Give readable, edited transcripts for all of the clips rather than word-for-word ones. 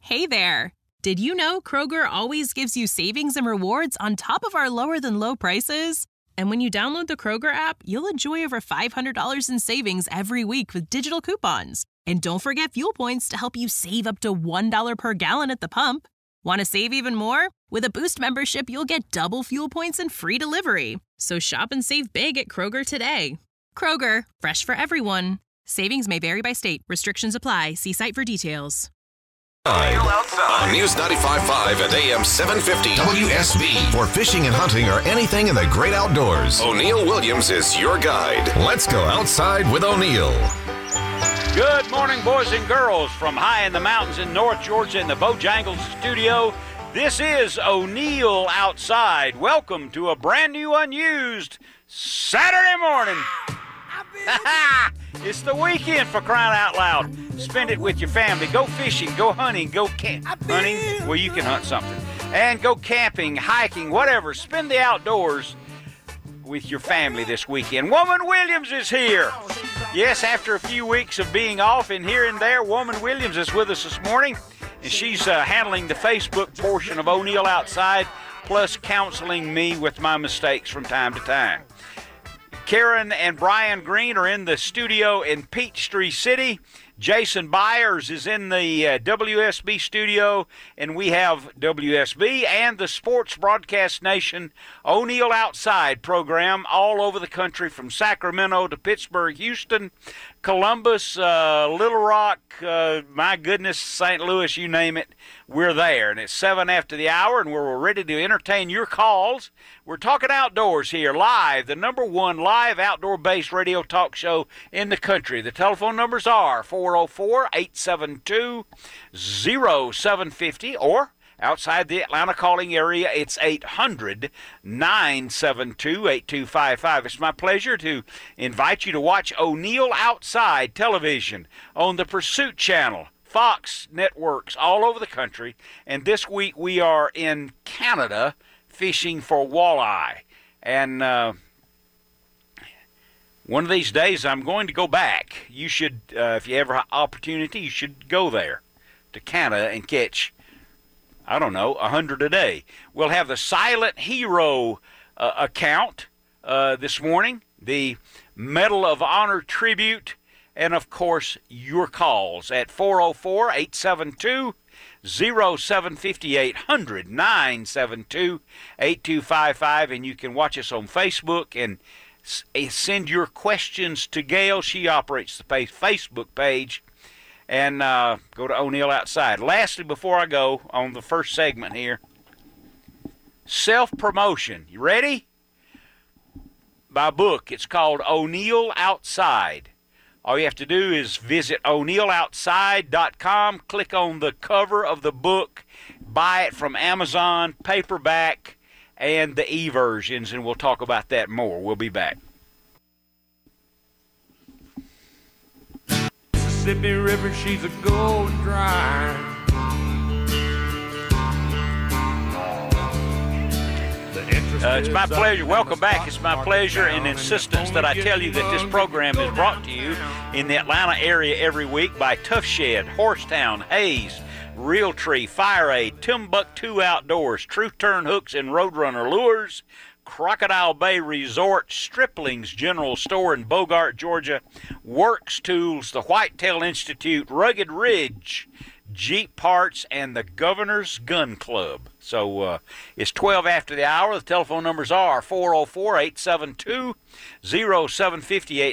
Hey there! Did you know Kroger always gives you savings and rewards on top of our lower-than-low prices? And when you download the Kroger app, you'll enjoy over $500 in savings every week with digital coupons. And don't forget fuel points to help you save up to $1 per gallon at the pump. Want to save even more? With a Boost membership, you'll get double fuel points and free delivery. So shop and save big at Kroger today. Kroger, fresh for everyone. Savings may vary by state. Restrictions apply. See site for details. On News 95.5 and AM 750 WSB. For fishing and hunting or anything in the great outdoors, O'Neill Williams is your guide. Let's go outside with O'Neill. Good morning, boys and girls, from high in the mountains in North Georgia in the Bojangles studio. This is O'Neill Outside. Welcome to a brand new, unused Saturday morning. It's the weekend, for crying out loud. Spend it with your family. Go fishing, go hunting, go hunting. Well, you can hunt something. And go camping, hiking, whatever. Spend the outdoors with your family this weekend. Woman Williams is here. Yes, after a few weeks of being off and here and there, Woman Williams is with us this morning. And she's handling the Facebook portion of O'Neill Outside, plus counseling me with my mistakes from time to time. Karen and Brian Green are in the studio in Peachtree City. Jason Byers is in the WSB studio, and we have WSB and the Sports Broadcast Nation O'Neill Outside program all over the country, from Sacramento to Pittsburgh, Houston, Columbus, Little Rock, my goodness, St. Louis, you name it, we're there. And it's 7 after the hour, and we're ready to entertain your calls. We're talking outdoors here, live, the number one live outdoor-based radio talk show in the country. The telephone numbers are 404-872-0750, or outside the Atlanta calling area, it's 800-972-8255. It's my pleasure to invite you to watch O'Neill Outside television on the Pursuit Channel, Fox networks all over the country. And this week we are in Canada fishing for walleye. And one of these days I'm going to go back. You should, if you ever have opportunity, you should go there to Canada and catch, I don't know, 100 a day. We'll have the Silent Hero account this morning, the Medal of Honor tribute, and, of course, your calls at 404-872-0750, 800-972-8255, and you can watch us on Facebook and send your questions to Gail. She operates the Facebook page. And go to O'Neill Outside. Lastly, before I go on the first segment here, self-promotion. You ready? My book. It's called O'Neill Outside. All you have to do is visit o'neilloutside.com, click on the cover of the book, buy it from Amazon, paperback, and the e-versions, and we'll talk about that more. We'll be back. Mississippi River, she's a gold dry. It's my pleasure. Welcome back. It's my pleasure and insistence that I tell you that this program is brought to you in the Atlanta area every week by Tough Shed, Horsetown, Hayes, Realtree, Fire Aid, Timbuktu Outdoors, Truth Turn Hooks and Roadrunner Lures, Crocodile Bay Resort, Stripling's General Store in Bogart, Georgia, Works Tools, the Whitetail Institute, Rugged Ridge, Jeep Parts, and the Governor's Gun Club. So it's 12 after the hour. The telephone numbers are 404-872-0750,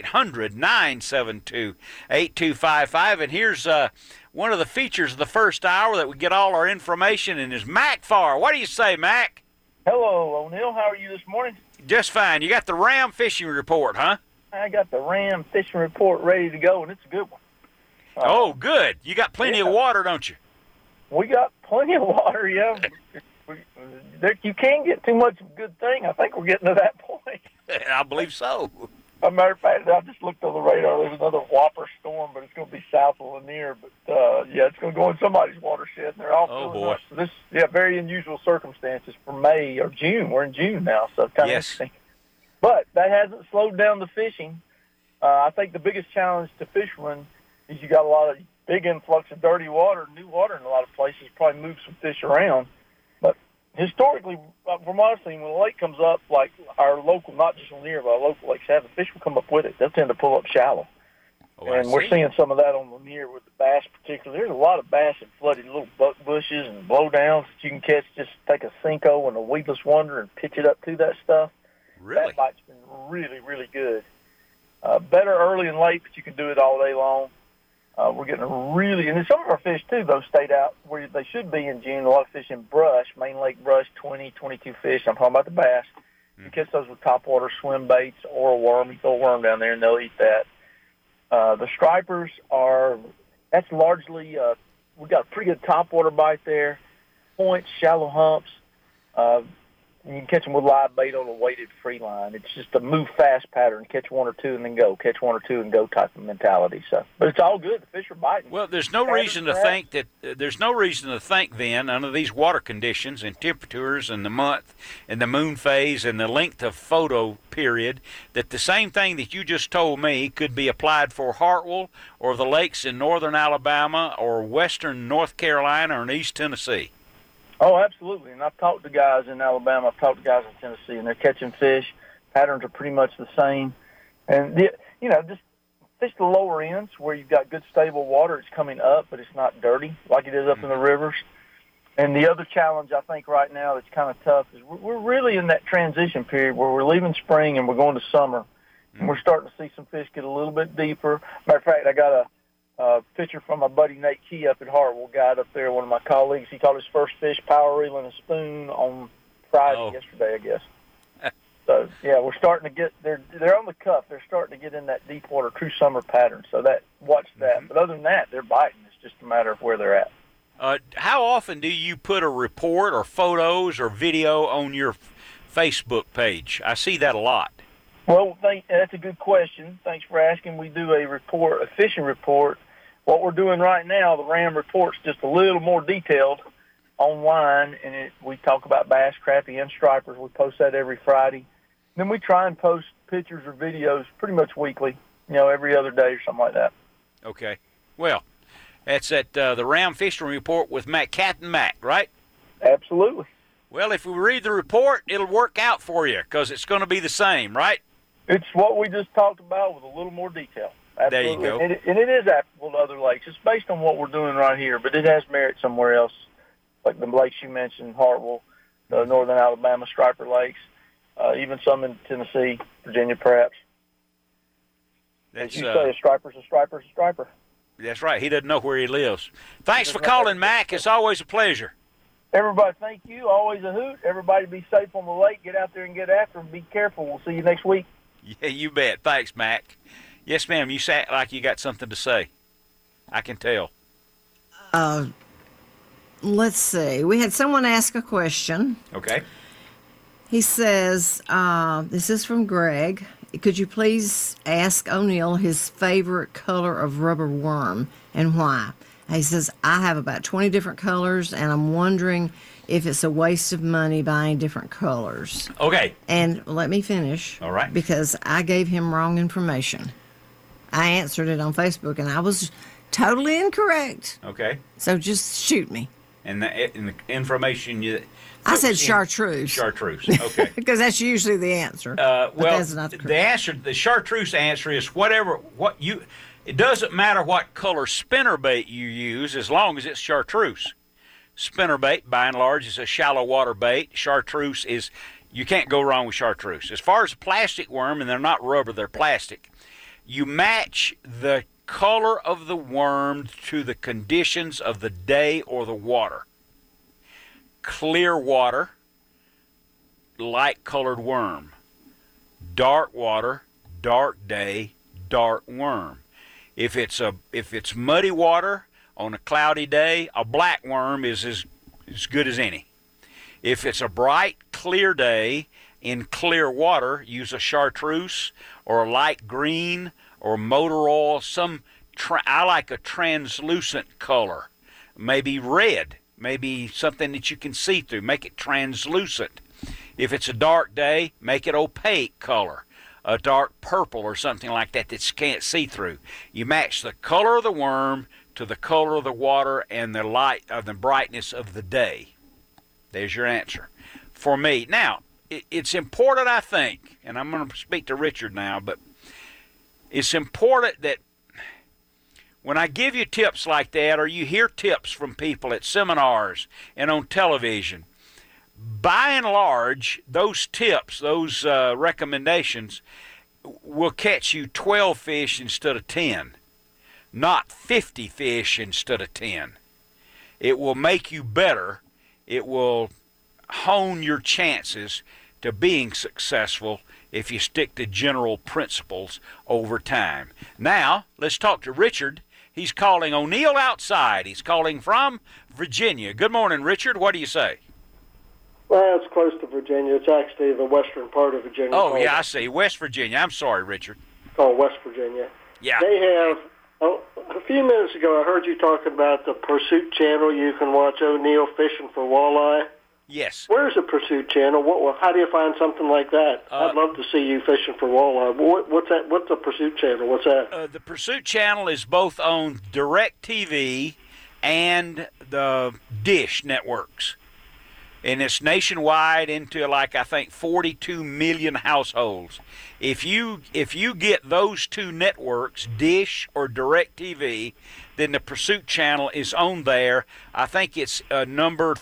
800-972-8255. And here's one of the features of the first hour that we get all our information in is Mac Farr. What do you say, Mac? Hello, O'Neill. How are you this morning? Just fine. You got the Ram fishing report, huh? I got the Ram fishing report ready to go, and it's a good one. Oh, good. You got plenty of water, don't you? We got plenty of water, yeah. You can't get too much of a good thing. I think we're getting to that point. I believe so. As a matter of fact, I just looked on the radar. There's another whopper storm, but it's going to be south of Lanier. But, yeah, it's going to go in somebody's watershed, and they're all filling up. So this, very unusual circumstances for May or June. We're in June now, so it's kind of interesting. But that hasn't slowed down the fishing. I think the biggest challenge to fishermen is you got a lot of big influx of dirty water, new water in a lot of places, probably moves some fish around. But historically, from what I've seen, when a lake comes up, like our local, not just Lanier, but our local lakes have, the fish will come up with it. They'll tend to pull up shallow. Oh, and we're seeing some of that on Lanier with the bass particularly. There's a lot of bass in flooded little buck bushes and blowdowns that you can catch. Just take a Cinco and a Weedless Wonder and pitch it up to that stuff. Really? That bite's been really, really good. Better early and late, but you can do it all day long. We're getting and some of our fish, too, though, stayed out where they should be in June. A lot of fish in brush, main lake brush, 20, 22 fish. I'm talking about the bass. You catch those with topwater swim baits or a worm. You throw a worm down there, and they'll eat that. The stripers that's largely, we've got a pretty good topwater bite there, points, shallow humps. You can catch them with live bait on a weighted free line. It's just a move fast pattern. Catch one or two and then go. Catch one or two and go type of mentality. So, but it's all good. The fish are biting. Well, there's no reason to think then under these water conditions and temperatures and the month and the moon phase and the length of photo period that the same thing that you just told me could be applied for Hartwell or the lakes in northern Alabama or western North Carolina or in East Tennessee. Oh, absolutely. And I've talked to guys in Alabama. I've talked to guys in Tennessee, and they're catching fish. Patterns are pretty much the same. And, just fish the lower ends where you've got good, stable water. It's coming up, but it's not dirty like it is up in the rivers. And the other challenge, I think, right now that's kind of tough is we're really in that transition period where we're leaving spring and we're going to summer. And we're starting to see some fish get a little bit deeper. Matter of fact, I got a picture from my buddy Nate Key up at Hartwell, guide up there, one of my colleagues. He caught his first fish power reel and a spoon on Friday, yesterday, I guess. So, yeah, we're starting to get, they're on the cuff. They're starting to get in that deep water, true summer pattern. So watch that. But other than that, they're biting. It's just a matter of where they're at. How often do you put a report or photos or video on your Facebook page? I see that a lot. Well, that's a good question. Thanks for asking. We do a fishing report. What we're doing right now, the RAM report's just a little more detailed online, and we talk about bass, crappie, and stripers. We post that every Friday. Then we try and post pictures or videos pretty much weekly, every other day or something like that. Okay. Well, that's at the RAM Fishing Report with Captain Mac, right? Absolutely. Well, if we read the report, it'll work out for you because it's going to be the same, right? It's what we just talked about with a little more detail. Absolutely. There you go. And it is applicable to other lakes. It's based on what we're doing right here, but it has merit somewhere else, like the lakes you mentioned, Hartwell, the northern Alabama striper lakes, even some in Tennessee, Virginia, perhaps. As you say, a striper's a striper's a striper. That's right. He doesn't know where he lives. Thanks for calling, Mac. It's always a pleasure. Everybody, thank you. Always a hoot. Everybody be safe on the lake. Get out there and get after them. Be careful. We'll see you next week. Yeah, you bet. Thanks, Mac. Yes, ma'am. You sat like you got something to say. I can tell. Let's see. We had someone ask a question. Okay. He says, this is from Greg. Could you please ask O'Neill his favorite color of rubber worm and why? He says, I have about 20 different colors, and I'm wondering if it's a waste of money buying different colors. Okay. And let me finish. All right. Because I gave him wrong information. I answered it on Facebook, and I was totally incorrect. Okay. So just shoot me. And the information I said chartreuse. Chartreuse. Okay. Because that's usually the answer. Well, that's not the answer, the chartreuse answer is it doesn't matter what color spinnerbait you use as long as it's chartreuse. Spinnerbait, by and large, is a shallow water bait. Chartreuse you can't go wrong with chartreuse. As far as a plastic worm, and they're not rubber, they're plastic, you match the color of the worm to the conditions of the day or the water. Clear water, light colored worm. Dark water, dark day, dark worm. If it's muddy water on a cloudy day, a black worm is as good as any. If it's a bright, clear day in clear water, use a chartreuse or a light green or motor oil. I like a translucent color, maybe red, maybe something that you can see through. Make it translucent. If it's a dark day, make it opaque color, a dark purple or something like that you can't see through. You match the color of the worm to the color of the water and the light of the brightness of the day. There's your answer for me. Now, it's important, I think, and I'm going to speak to Richard now, but it's important that when I give you tips like that, or you hear tips from people at seminars and on television, by and large, those tips, those recommendations will catch you 12 fish instead of 10, not 50 fish instead of 10. It will make you better. It will hone your chances to being successful if you stick to general principles over time. Now, let's talk to Richard. He's calling O'Neill outside. He's calling from Virginia. Good morning, Richard. What do you say? Well, it's close to Virginia. It's actually the western part of Virginia. Oh, yeah, I see. West Virginia. I'm sorry, Richard. Called West Virginia. Yeah. They have, a few minutes ago, I heard you talking about the Pursuit Channel. You can watch O'Neill fishing for walleye. Yes. Where's the Pursuit Channel? How do you find something like that? I'd love to see you fishing for walleye. What's that? What's the Pursuit Channel? What's that? The Pursuit Channel is both on DirecTV and the Dish networks. And it's nationwide into, like, I think 42 million households. If you get those two networks, Dish or DirecTV, then the Pursuit Channel is on there. I think it's number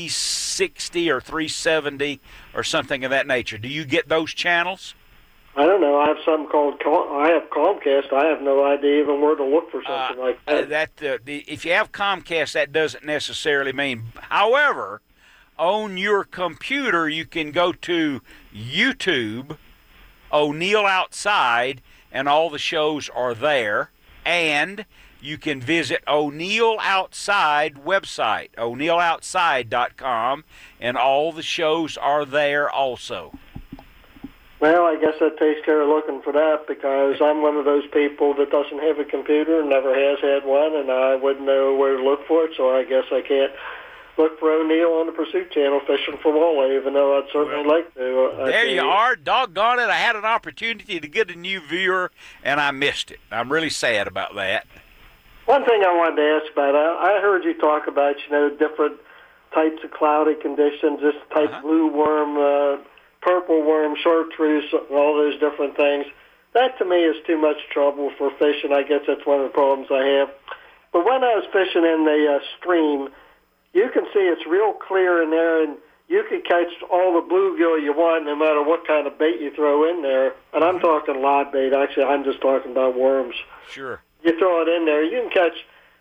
360 or 370 or something of that nature. Do you get those channels? I don't know. I have something called I have Comcast. I have no idea even where to look for something like that. If you have Comcast, that doesn't necessarily mean. However, on your computer, you can go to YouTube, O'Neill Outside, and all the shows are there. And you can visit O'Neill Outside website, o'neilloutside.com, and all the shows are there also. Well, I guess that takes care of looking for that, because I'm one of those people that doesn't have a computer and never has had one, and I wouldn't know where to look for it, so I guess I can't look for O'Neill on the Pursuit Channel fishing for walleye, even though I'd certainly like to. There you are. Doggone it. I had an opportunity to get a new viewer, and I missed it. I'm really sad about that. One thing I wanted to ask about, I heard you talk about, different types of cloudy conditions, this type blue worm, purple worm, chartreuse, all those different things. That, to me, is too much trouble for fishing. I guess that's one of the problems I have. But when I was fishing in the stream, you can see it's real clear in there, and you can catch all the bluegill you want no matter what kind of bait you throw in there. And I'm talking live bait. Actually, I'm just talking about worms. Sure. You throw it in there, you can catch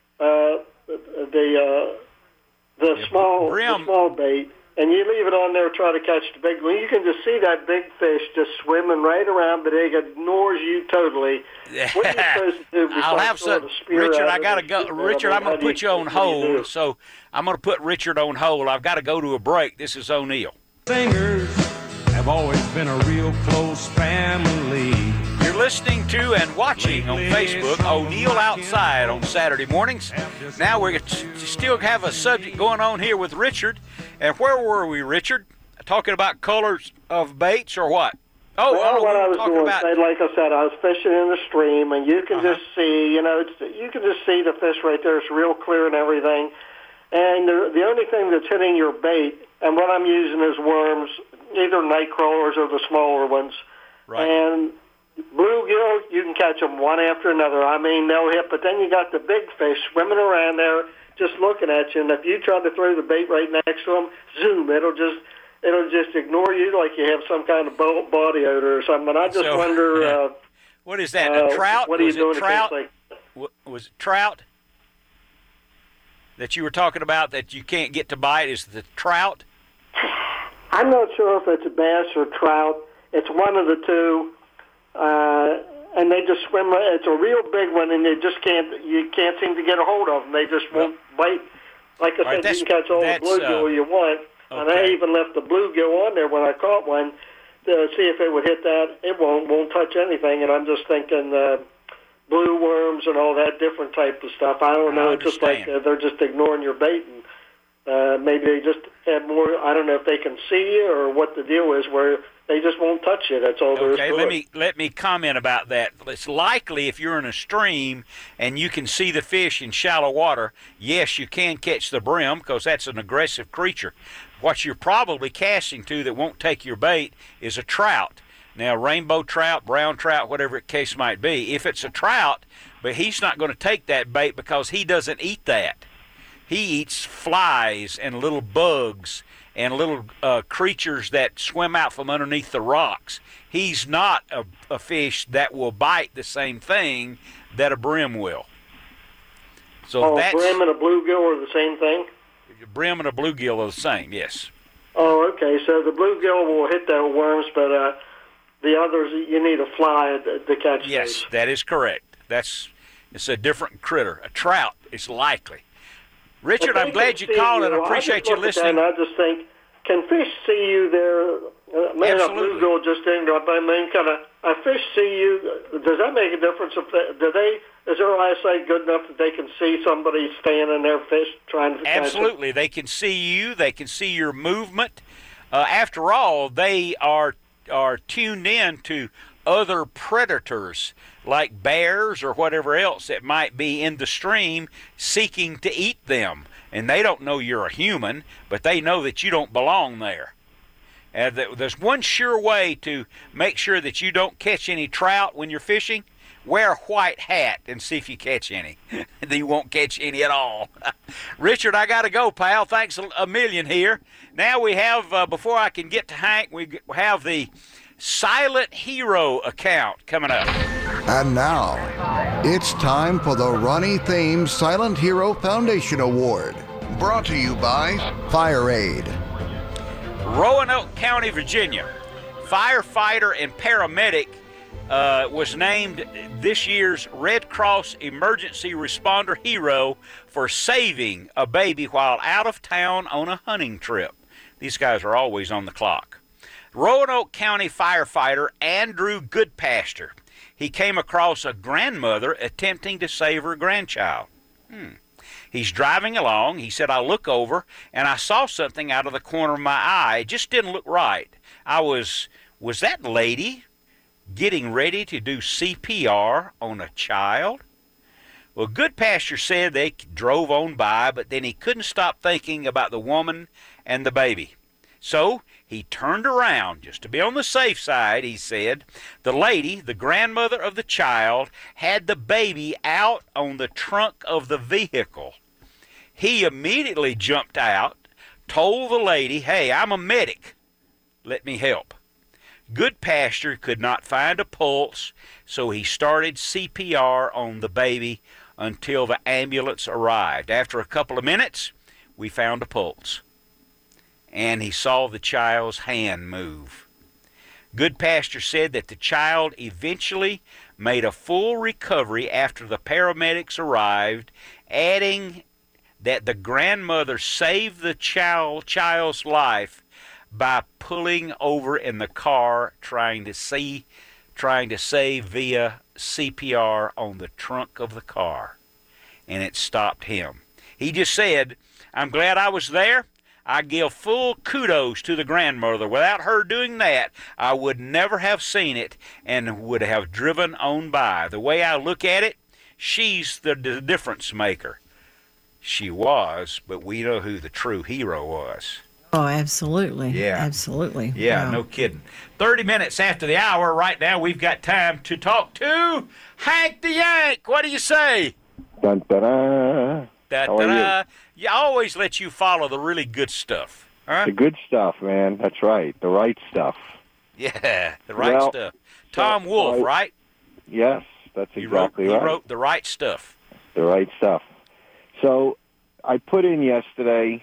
the small bait, and you leave it on there, try to catch the big one. You can just see that big fish just swimming right around, but it ignores you totally. What are you supposed to do? I'll have some. Richard, I got to go. Richard, I'm going to put you on hold, so I'm going to put Richard on hold. I've got to go to a break. This is O'Neill. Singers have always been a real close family. You're listening to and watching on Facebook O'Neill Outside on Saturday mornings. Now we still have a subject going on here with Richard. And where were we, Richard? Talking about colors of baits or what? Oh, well, what I was doing, like I said, I was fishing in the stream, and you can just see, you can just see the fish right there. It's real clear and everything. And the only thing that's hitting your bait, and what I'm using is worms, either night crawlers or the smaller ones. Right. And bluegill, you can catch them one after another. I mean, they'll hit, but then you got the big fish swimming around there just looking at you, and if you try to throw the bait right next to them, zoom, it'll just ignore you like you have some kind of body odor or something. I just wonder... what is that, a trout? What are you doing trout? Like, was it trout that you were talking about that you can't get to bite? Is the trout? I'm not sure if it's a bass or trout. It's one of the two. And they just swim. It's a real big one, and you can't seem to get a hold of them. They just won't bite. Like I said, you can catch all the bluegill you want. Okay. And I even left the bluegill on there when I caught one to see if it would hit that. It won't touch anything. And I'm just thinking blue worms and all that different type of stuff. I don't know. It's just like they're just ignoring your bait. And maybe they just have more. I don't know if they can see you or what the deal is, where they just won't touch you. That's all there is to it. Let me comment about that. It's likely if you're in a stream and you can see the fish in shallow water, yes, you can catch the brim because that's an aggressive creature. What you're probably casting to that won't take your bait is a trout. Now, rainbow trout, brown trout, whatever the case might be. If it's a trout, but he's not going to take that bait because he doesn't eat that. He eats flies and little bugs and little creatures that swim out from underneath the rocks. He's not a fish that will bite the same thing that a brim will. So a brim and a bluegill are the same thing? A brim and a bluegill are the same, yes. Oh, okay. So the bluegill will hit the worms, but the others, you need a fly to catch Yes, those. That is correct. It's a different critter. A trout is likely. Richard, I'm glad you called and I appreciate you listening. I just think, can fish see you there? Maybe a bluegill just didn't go up. I mean, a fish see you? Does that make a difference? Is their eyesight good enough that they can see somebody standing there fish trying to catch it? Absolutely. They can see you. They can see your movement. After all, they are tuned in to other predators like bears or whatever else that might be in the stream seeking to eat them. And they don't know you're a human, but they know that you don't belong there. There's one sure way to make sure that you don't catch any trout when you're fishing. Wear a white hat and see if you catch any. You won't catch any at all. Richard, I got to go, pal. Thanks a million here. Now we have, before I can get to Hank, we have the Silent Hero account coming up. And now, it's time for the Ronnie Thames Silent Hero Foundation Award. Brought to you by Fire Aid. Roanoke County, Virginia. Firefighter and paramedic was named this year's Red Cross Emergency Responder Hero for saving a baby while out of town on a hunting trip. These guys are always on the clock. Roanoke County firefighter Andrew Goodpasture. He came across a grandmother attempting to save her grandchild. He's driving along. He said, I look over and I saw something out of the corner of my eye. It just didn't look right. Was that lady getting ready to do CPR on a child? Well, Goodpasture said they drove on by, but then he couldn't stop thinking about the woman and the baby. So he turned around just to be on the safe side, he said. The lady, the grandmother of the child, had the baby out on the trunk of the vehicle. He immediately jumped out, told the lady, hey, I'm a medic. Let me help. Goodpasture could not find a pulse, so he started CPR on the baby until the ambulance arrived. After a couple of minutes, we found a pulse, and he saw the child's hand move. Goodpasture said that the child eventually made a full recovery after the paramedics arrived, adding that the grandmother saved the child's life by pulling over in the car trying to save via CPR on the trunk of the car, and it stopped him. He just said, I'm glad I was there. I give full kudos to the grandmother. Without her doing that, I would never have seen it and would have driven on by. The way I look at it, she's the difference maker. She was, but we know who the true hero was. Oh, absolutely. Yeah. Absolutely. Yeah, Wow. No kidding. 30 minutes after the hour, right now we've got time to talk to Hank the Yank. What do you say? Dun, da-da. How are you? I always let you follow the really good stuff. Huh? The good stuff, man. That's right. The right stuff. Yeah, the right stuff. Tom Wolfe, right? Yes, that's exactly right. He wrote The Right Stuff. The right stuff. So I put in yesterday,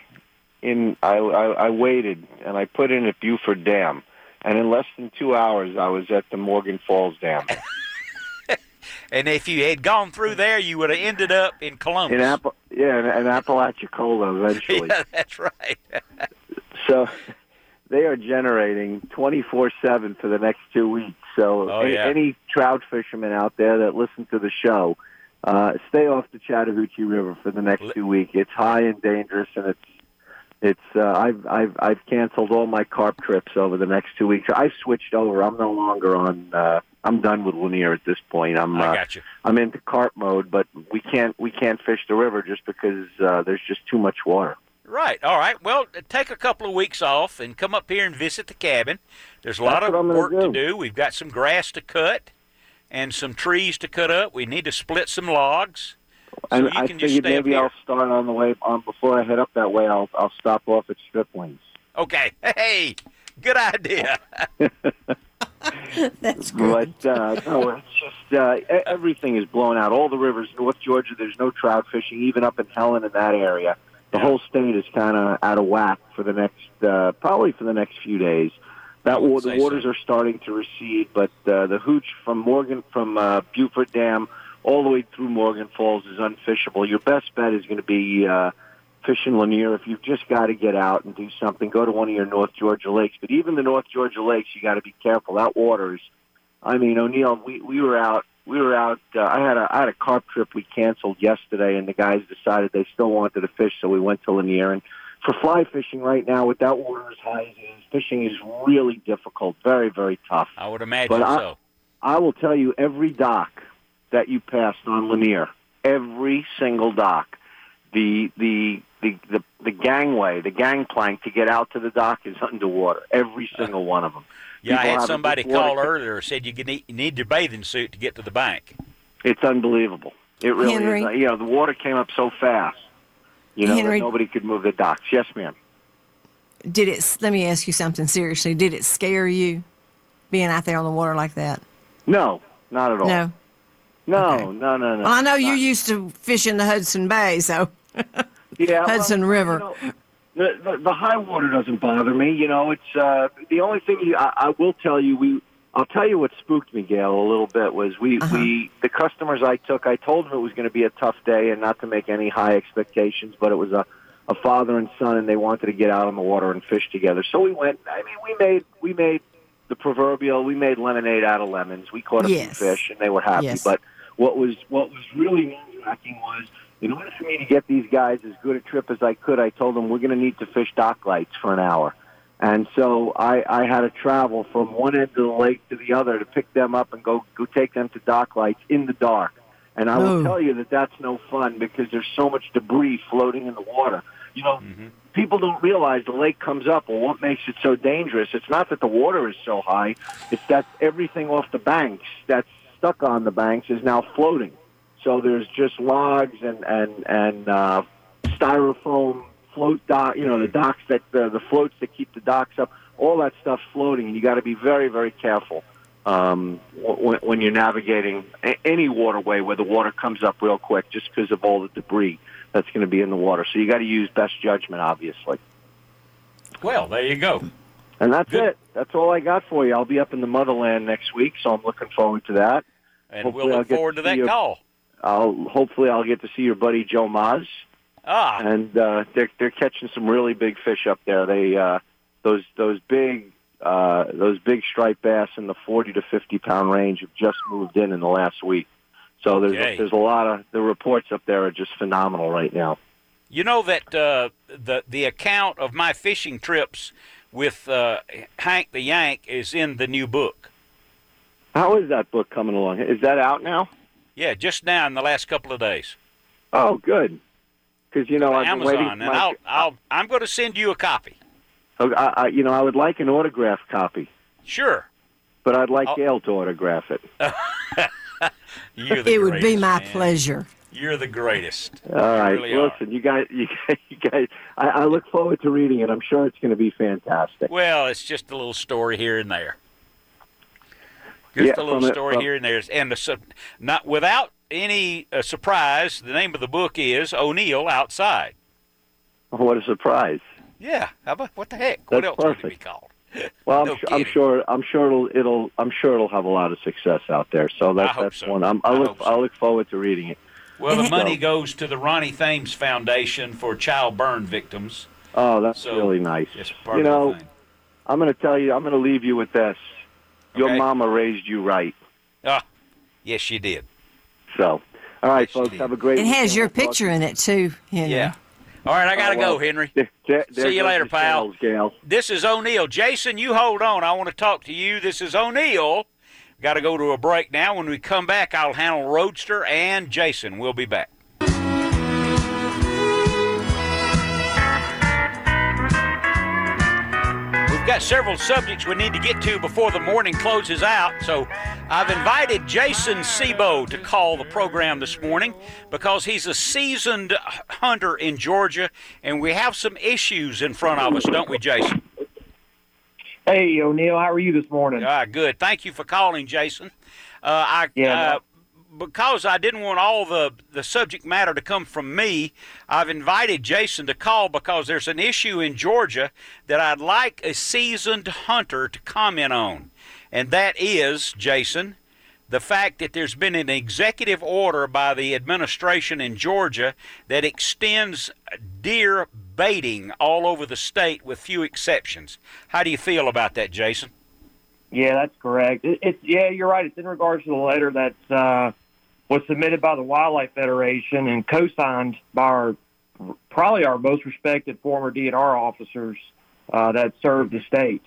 I waited, and I put in at Buford Dam. And in less than 2 hours, I was at the Morgan Falls Dam. And if you had gone through there, you would have ended up in Columbus. in Apalachicola eventually. Yeah, that's right. So they are generating 24/7 for the next 2 weeks. So any trout fishermen out there that listen to the show, stay off the Chattahoochee River for the next 2 weeks. It's high and dangerous, and It's I've canceled all my carp trips over the next 2 weeks. I've switched over. I'm no longer on. I'm done with Lanier at this point. I got you. I'm into carp mode, but we can't fish the river just because there's just too much water. Right. All right. Well, take a couple of weeks off and come up here and visit the cabin. There's a lot of work to do. We've got some grass to cut and some trees to cut up. We need to split some logs. And I figured maybe I'll start on the way before I head up that way. I'll stop off at Stripling's. Okay. Hey, good idea. That's good. But no, it's just everything is blown out. All the rivers, North Georgia, there's no trout fishing, even up in Helen in that area. The whole state is kind of out of whack for the next, probably for the next few days. The waters are starting to recede, but the hooch from Beaufort Dam all the way through Morgan Falls is unfishable. Your best bet is going to be fishing Lanier. If you've just got to get out and do something, go to one of your North Georgia lakes. But even the North Georgia lakes, you got to be careful. That water is, I mean, O'Neill, we were out. I had a carp trip we canceled yesterday, and the guys decided they still wanted to fish, so we went to Lanier. And for fly fishing right now, with that water as high as it is, fishing is really difficult, very, very tough. I would imagine so. I will tell you, every dock that you passed on Lanier, every single dock, the gangway, the gangplank to get out to the dock is underwater. Every single one of them. Yeah, I had somebody call earlier said you need your bathing suit to get to the bank. It's unbelievable. It really Henry, is. The water came up so fast, Henry, that nobody could move the docks. Yes, ma'am. Let me ask you something seriously. Did it scare you being out there on the water like that? No, not at all. No? No. Well, I know you're used to fishing the Hudson Bay, so Hudson River. The high water doesn't bother me. It's the only thing I will tell you. I'll tell you what spooked me, Gail, a little bit was the customers I told them it was going to be a tough day and not to make any high expectations, but it was a father and son, and they wanted to get out on the water and fish together. So we went. I mean, we made the proverbial. We made lemonade out of lemons. We caught a few fish, and they were happy. Yes. But what was really nerve-wracking was, in order for me to get these guys as good a trip as I could, I told them we're going to need to fish dock lights for an hour. And so I had to travel from one end of the lake to the other to pick them up and go take them to dock lights in the dark. And I will tell you that that's no fun because there's so much debris floating in the water. People don't realize the lake comes up. Well, what makes it so dangerous? It's not that the water is so high. It's that everything off the banks that's stuck on the banks is now floating. So there's just logs and styrofoam float dock, the docks the floats that keep the docks up, all that stuff floating, and you got to be very, very careful when you're navigating any waterway where the water comes up real quick, just because of all the debris that's going to be in the water. So you got to use best judgment, obviously. Well, there you go. And that's it. That's all I got for you. I'll be up in the motherland next week, so I'm looking forward to that. And hopefully we'll look forward to that call. Hopefully I'll get to see your buddy Joe Maz. And they're catching some really big fish up there. They those big striped bass in the 40 to 50 pound range have just moved in the last week. So there's a lot of the reports up there are just phenomenal right now. You know that the account of my fishing trips with Hank the Yank is in the new book. How is that book coming along? Is that out now? Yeah, just now in the last couple of days. Oh, good. Because I've Amazon, been waiting. And I'm going to send you a copy. I would like an autographed copy. Sure. But I'd like Gail to autograph it. It would be my pleasure. You're the greatest. All right. Really Listen, you guys. I look forward to reading it. I'm sure it's going to be fantastic. Well, it's just a little story here and there. Just a little story here and there, and not without any surprise. The name of the book is O'Neill Outside. Oh, what a surprise! Yeah, how about what the heck? That's what else perfect. would it be called? Well, I'm sure it'll have a lot of success out there. So that's so. one. I look forward to reading it. Well, the money goes to the Ronnie Thames Foundation for child burn victims. Oh, that's really nice. Part of the thing. I'm going to tell you. I'm going to leave you with this. Your Okay. mama raised you right. Yes, she did. So, all right, folks, have a great It weekend. has your picture in it, too, Henry. Yeah. All right, I got to go, Henry. See you later, pal. This is O'Neill. Jason, you hold on. I want to talk to you. This is O'Neill. Got to go to a break now. When we come back, I'll handle Roadster and Jason. We'll be back. We've got several subjects we need to get to before the morning closes out, so I've invited Jason Sebo to call the program this morning because he's a seasoned hunter in Georgia, and we have some issues in front of us, don't we, Jason? Hey, O'Neill, how are you this morning? Good. Thank you for calling, Jason. Because I didn't want all the subject matter to come from me, I've invited Jason to call because there's an issue in Georgia that I'd like a seasoned hunter to comment on. And that is, Jason, the fact that there's been an executive order by the administration in Georgia that extends deer baiting all over the state with few exceptions. How do you feel about that, Jason? Yeah, that's correct. Yeah, you're right. It's in regards to the letter that was submitted by the Wildlife Federation and co-signed by probably our most respected former DNR officers that served the state.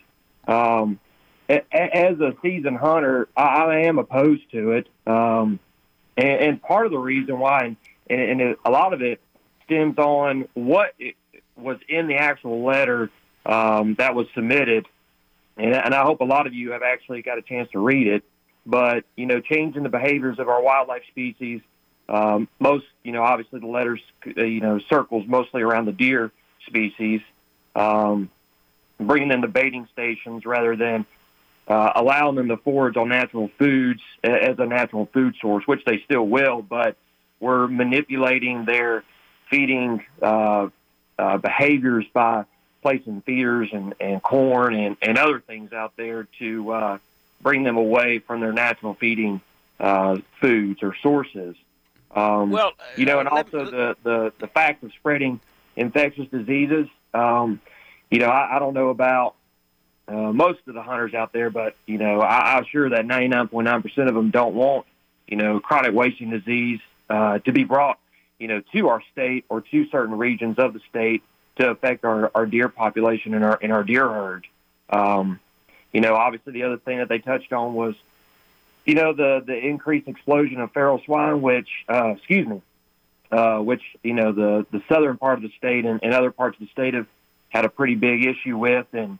As a seasoned hunter, I am opposed to it. And part of the reason why, and a lot of it stems on what was in the actual letter that was submitted. And I hope a lot of you have actually got a chance to read it. But, changing the behaviors of our wildlife species, obviously the letters, circles mostly around the deer species, bringing them to baiting stations rather than allowing them to forage on natural foods as a natural food source, which they still will, but we're manipulating their feeding behaviors by placing feeders and corn and other things out there to bring them away from their natural feeding foods or sources. And also the fact of spreading infectious diseases. I don't know about most of the hunters out there, but, I'm sure that 99.9% of them don't want, chronic wasting disease to be brought, to our state or to certain regions of the state to affect our deer population and our deer herd. Obviously the other thing that they touched on was, the increased explosion of feral swine, which, the southern part of the state and other parts of the state have had a pretty big issue with. And,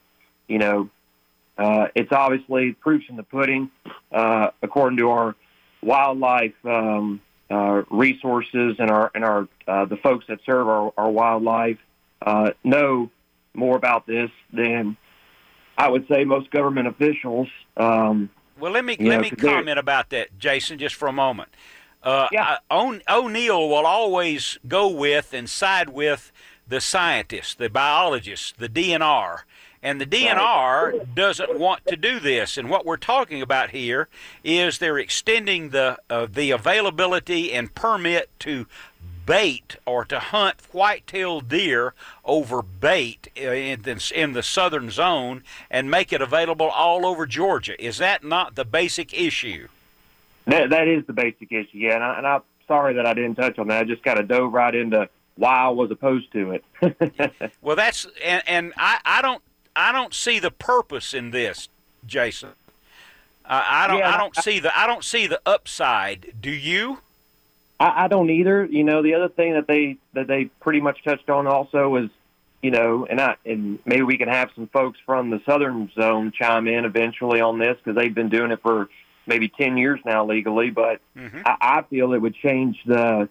it's obviously proofs in the pudding, according to our wildlife resources and our the folks that serve our wildlife know more about this than I would say most government officials. Well, let me comment about that, Jason, just for a moment. O'Neill will always go with and side with the scientists, the biologists, the DNR. And the DNR doesn't want to do this. And what we're talking about here is they're extending the availability and permit to bait or to hunt white-tailed deer over bait in the southern zone and make it available all over Georgia. Is that not the basic issue? That is the basic issue, yeah. And I'm sorry that I didn't touch on that. I just kind of dove right into why I was opposed to it. Well, that's and I don't see the purpose in this, Jason. I don't see the upside. Do you? I don't either. The other thing that they pretty much touched on also is, and maybe we can have some folks from the southern zone chime in eventually on this because they've been doing it for maybe 10 years now legally. But I feel it would change the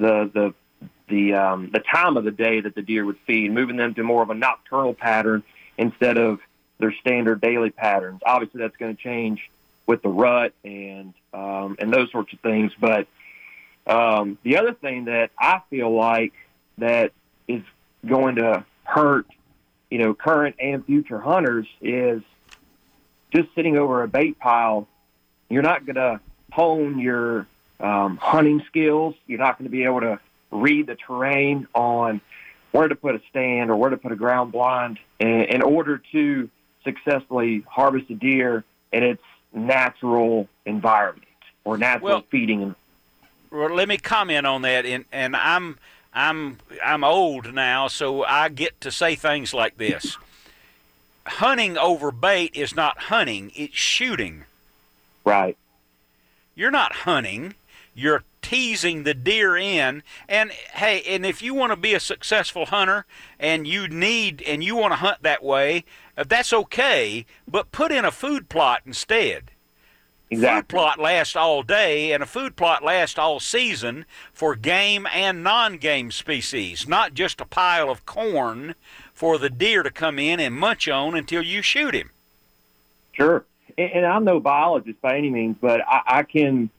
time of the day that the deer would feed, moving them to more of a nocturnal pattern instead of their standard daily patterns. Obviously, that's going to change with the rut and those sorts of things. But the other thing that I feel like that is going to hurt, current and future hunters is just sitting over a bait pile. You're not going to hone your hunting skills. You're not going to be able to read the terrain on where to put a stand or where to put a ground blind in order to successfully harvest a deer in its natural environment or natural feeding environment. Well, let me comment on that, and I'm I'm old now, so I get to say things like this. Hunting over bait is not hunting, it's shooting. Right. You're not hunting, you're teasing the deer in. And hey, and if you want to be a successful hunter and you want to hunt that way, that's okay, but put in a food plot instead. Exactly. Food plot lasts all day, and a food plot lasts all season for game and non-game species, not just a pile of corn for the deer to come in and munch on until you shoot him. Sure. And I'm no biologist by any means, but I can,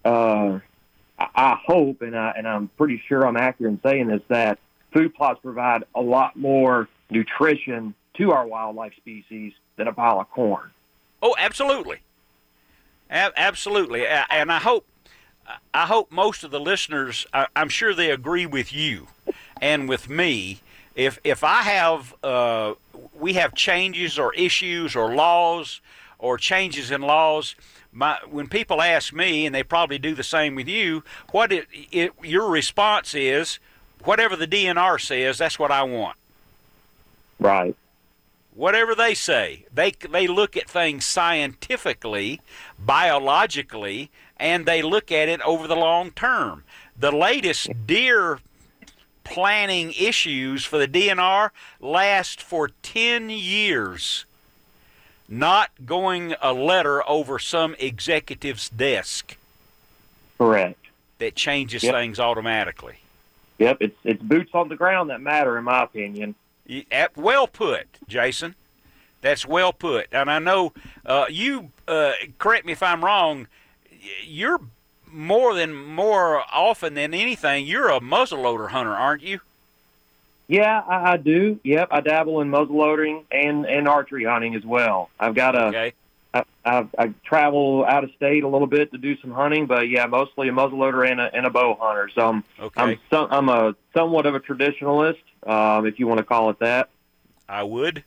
I hope, and I'm pretty sure I'm accurate in saying this, that food plots provide a lot more nutrition to our wildlife species than a pile of corn. Oh, absolutely. Absolutely. And I hope most of the listeners, I'm sure they agree with you and with me. If I have, we have changes or issues or laws or changes in laws, when people ask me, and they probably do the same with you, your response is, whatever the DNR says, that's what I want. Right. Whatever they say, they look at things scientifically, biologically, and they look at it over the long term. The latest deer planning issues for the DNR last for 10 years, not going a letter over some executive's desk. Correct. That changes things automatically. Yep, it's boots on the ground that matter, in my opinion. Well put, Jason. That's well put. And I know you, correct me if I'm wrong, you're more often than anything, you're a muzzleloader hunter, aren't you? Yeah, I do. Yep, I dabble in muzzleloading and archery hunting as well. I've got I travel out of state a little bit to do some hunting, but yeah, mostly a muzzleloader and a bow hunter. So I'm a somewhat of a traditionalist, if you want to call it that. I would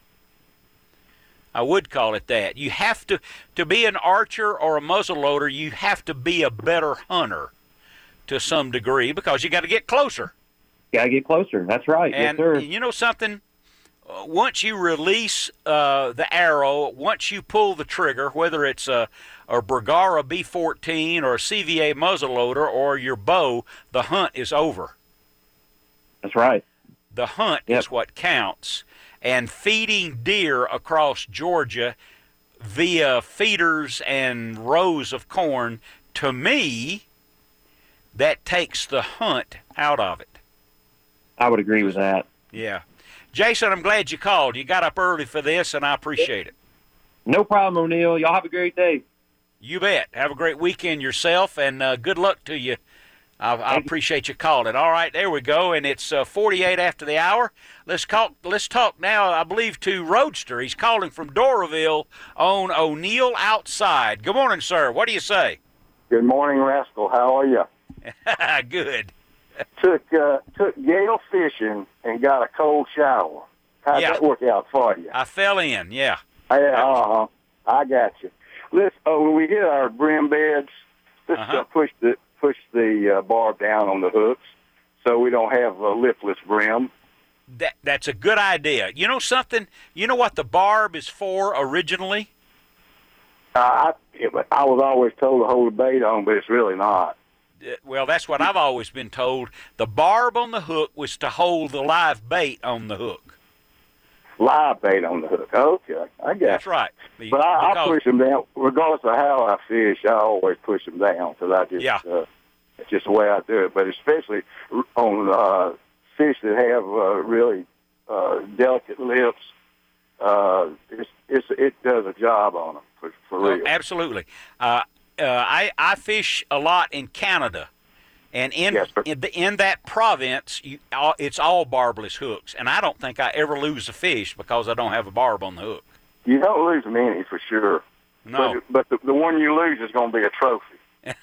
call it that. You have to be an archer or a muzzleloader, you have to be a better hunter to some degree because you got to get closer. Got to get closer. That's right. And yes, sir. You know something? Once you release the arrow, once you pull the trigger, whether it's a Bergara B14 or a CVA muzzleloader or your bow, the hunt is over. That's right. The hunt is what counts. And feeding deer across Georgia via feeders and rows of corn, to me, that takes the hunt out of it. I would agree with that. Yeah. Jason, I'm glad you called. You got up early for this, and I appreciate it. No problem, O'Neill. Y'all have a great day. You bet. Have a great weekend yourself, and good luck to you. I appreciate you calling. All right, there we go, and it's 48 after the hour. Let's talk now, I believe, to Roadster. He's calling from Doraville on O'Neill Outside. Good morning, sir. What do you say? Good morning, Rascal. How are you? Good. Took Gale fishing and got a cold shower. How'd that work out for you? I fell in, yeah. Yeah, I got you. Listen, when we hit our brim beds, let's push the barb down on the hooks so we don't have a lipless brim. That's a good idea. You know something? You know what the barb is for originally? I was always told to hold the bait on, but it's really not. Well, that's what I've always been told. The barb on the hook was to hold the live bait on the hook. Live bait on the hook. Okay, I got That's it. right. But I push them down. Regardless of how I fish, I always push them down because I just, it's just the way I do it. But especially on fish that have really delicate lips, it does a job on them, for real. Oh, absolutely. I fish a lot in Canada, and in that province, it's all barbless hooks, and I don't think I ever lose a fish because I don't have a barb on the hook. You don't lose many for sure. No, but the one you lose is going to be a trophy.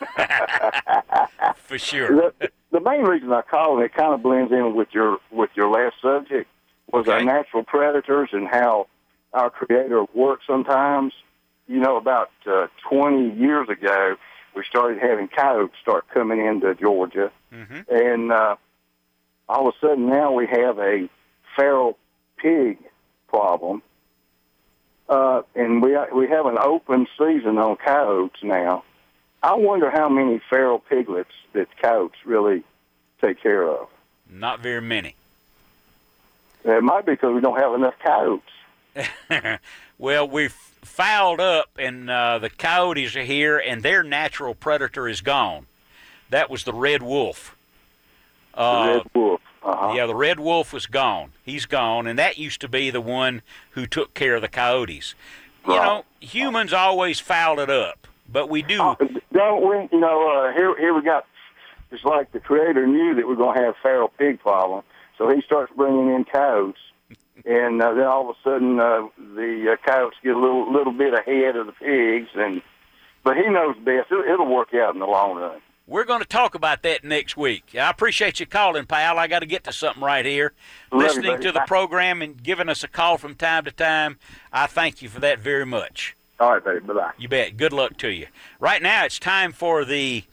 For sure. The main reason I call it kind of blends in with your last subject was our natural predators and how our Creator works sometimes. You know, about 20 years ago, we started having coyotes start coming into Georgia, and all of a sudden now we have a feral pig problem. And we have an open season on coyotes now. I wonder how many feral piglets that coyotes really take care of. Not very many. It might be because we don't have enough coyotes. Well, we've fouled up, and the coyotes are here, and their natural predator is gone. That was the red wolf. The red wolf. Yeah, the red wolf was gone. He's gone, and that used to be the one who took care of the coyotes. You know, humans always fouled it up, but we do. Don't we? You know, here we got. It's like the Creator knew that we're going to have feral pig problem, so he starts bringing in coyotes, and then all of a sudden the coyotes get a little bit ahead of the pigs, but he knows best. It'll work out in the long run. We're going to talk about that next week. I appreciate you calling, pal. I got to get to something right here. Listening to the program and giving us a call from time to time, I thank you for that very much. All right, buddy. Bye-bye. You bet. Good luck to you. Right now, it's time for the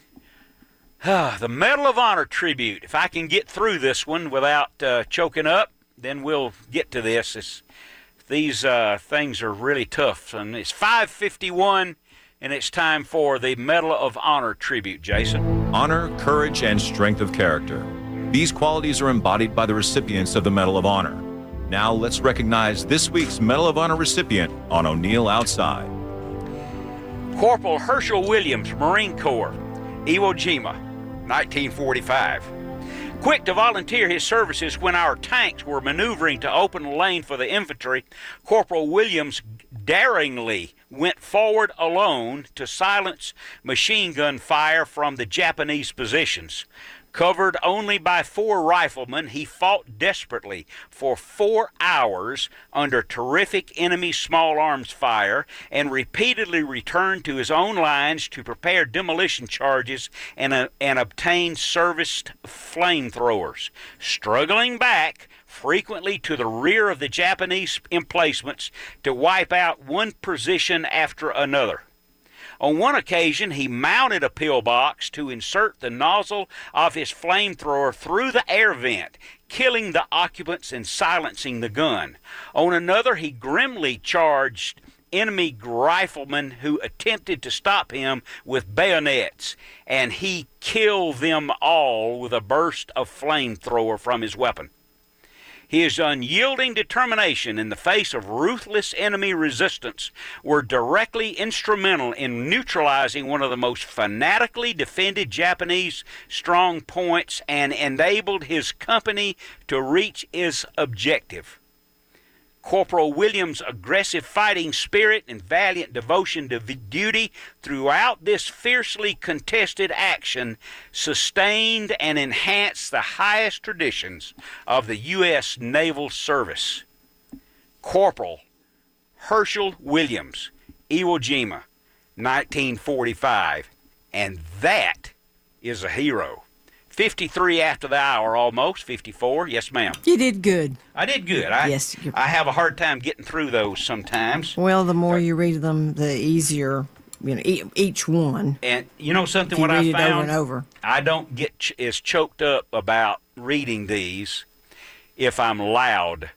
Medal of Honor tribute. If I can get through this one without choking up, then we'll get to this. These things are really tough. And it's 5:51. And it's time for the Medal of Honor tribute, Jason. Honor, courage, and strength of character. These qualities are embodied by the recipients of the Medal of Honor. Now let's recognize this week's Medal of Honor recipient on O'Neill Outside. Corporal Herschel Williams, Marine Corps, Iwo Jima, 1945. Quick to volunteer his services when our tanks were maneuvering to open a lane for the infantry, Corporal Williams daringly went forward alone to silence machine gun fire from the Japanese positions. Covered only by 4 riflemen, he fought desperately for 4 hours under terrific enemy small arms fire and repeatedly returned to his own lines to prepare demolition charges and obtain serviced flamethrowers. Struggling back frequently to the rear of the Japanese emplacements to wipe out one position after another. On one occasion, he mounted a pillbox to insert the nozzle of his flamethrower through the air vent, killing the occupants and silencing the gun. On another, he grimly charged enemy riflemen who attempted to stop him with bayonets, and he killed them all with a burst of flamethrower from his weapon. His unyielding determination in the face of ruthless enemy resistance were directly instrumental in neutralizing one of the most fanatically defended Japanese strong points and enabled his company to reach its objective. Corporal Williams' aggressive fighting spirit and valiant devotion to duty throughout this fiercely contested action sustained and enhanced the highest traditions of the U.S. Naval Service. Corporal Herschel Williams, Iwo Jima, 1945. And that is a hero. 53 after the hour, almost 54. Yes, ma'am. You did good. I did good. Yes. I have a hard time getting through those sometimes. Well, the more you read them, the easier, each one. And you know something? What I found? Over and over. I don't get as choked up about reading these if I'm loud.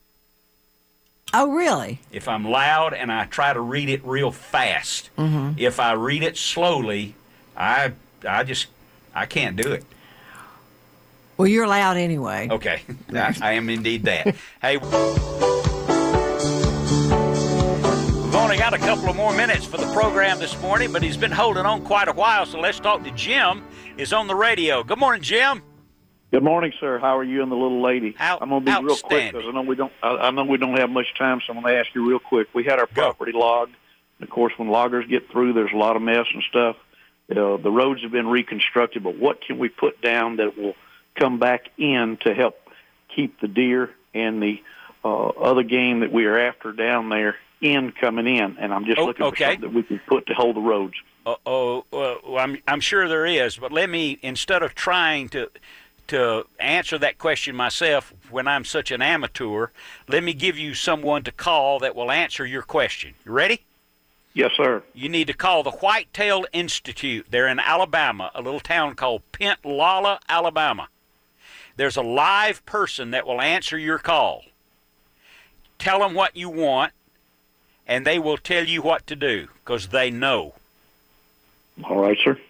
Oh, really? If I'm loud and I try to read it real fast. Mm-hmm. If I read it slowly, I can't do it. Well, you're loud anyway. Okay. I am indeed that. Hey, we've only got a couple of more minutes for the program this morning, but he's been holding on quite a while, so let's talk to Jim. Is on the radio. Good morning, Jim. Good morning, sir. How are you and the little lady? I'm going to be real quick because I know we don't have much time, so I'm going to ask you real quick. We had our property logged. Of course, when loggers get through, there's a lot of mess and stuff. The roads have been reconstructed, but what can we put down that will come back in to help keep the deer and the other game that we are after down there coming in? And I'm just looking for something that we can put to hold the roads. I'm sure there is, but let me, instead of trying to answer that question myself when I'm such an amateur, let me give you someone to call that will answer your question. You ready? Yes, sir. You need to call the Whitetail Institute. They're in Alabama, a little town called Pentlala, Alabama. There's a live person that will answer your call. Tell them what you want, and they will tell you what to do because they know. All right, sir.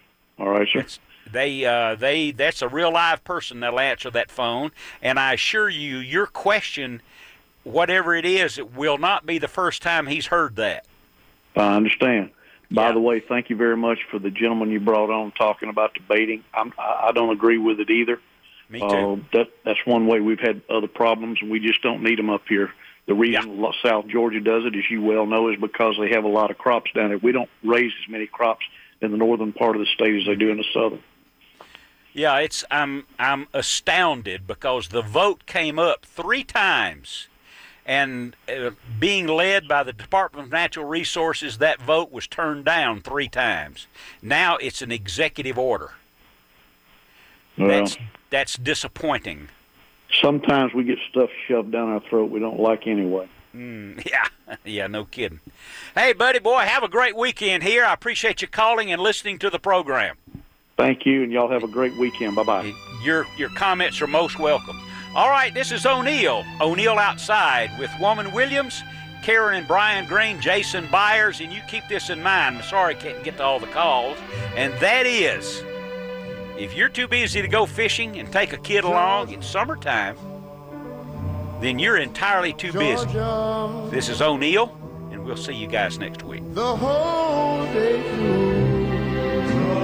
That's a real live person that'll answer that phone, and I assure you, your question, whatever it is, it will not be the first time he's heard that. I understand. By the way, thank you very much for the gentleman you brought on talking about the baiting. I don't agree with it either. Me too. That's one way we've had other problems, and we just don't need them up here. The reason South Georgia does it, as you well know, is because they have a lot of crops down there. We don't raise as many crops in the northern part of the state as they do in the southern. Yeah, I'm astounded because the vote came up 3 times. And being led by the Department of Natural Resources, that vote was turned down 3 times. Now it's an executive order. Well, that's disappointing. Sometimes we get stuff shoved down our throat we don't like anyway. Yeah, no kidding. Hey, buddy boy, have a great weekend here. I appreciate you calling and listening to the program. Thank you, and y'all have a great weekend. Bye-bye. Your comments are most welcome. All right, this is O'Neill Outside with Woman Williams, Karen and Brian Green, Jason Byers, and you keep this in mind. I'm sorry I can't get to all the calls, and that is, if you're too busy to go fishing and take a kid along, it's summertime, then you're entirely too busy. This is O'Neill, and we'll see you guys next week. The whole day through,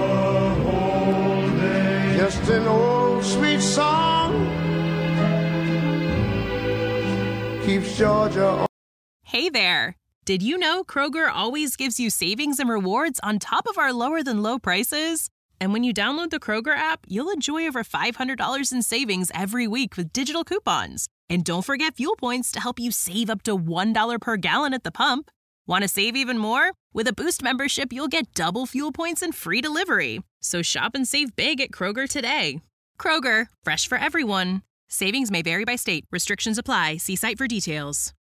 just an old sweet song keeps Georgia on. Hey there. Did you know Kroger always gives you savings and rewards on top of our lower than low prices? And when you download the Kroger app, you'll enjoy over $500 in savings every week with digital coupons. And don't forget fuel points to help you save up to $1 per gallon at the pump. Want to save even more? With a Boost membership, you'll get double fuel points and free delivery. So shop and save big at Kroger today. Kroger, fresh for everyone. Savings may vary by state. Restrictions apply. See site for details.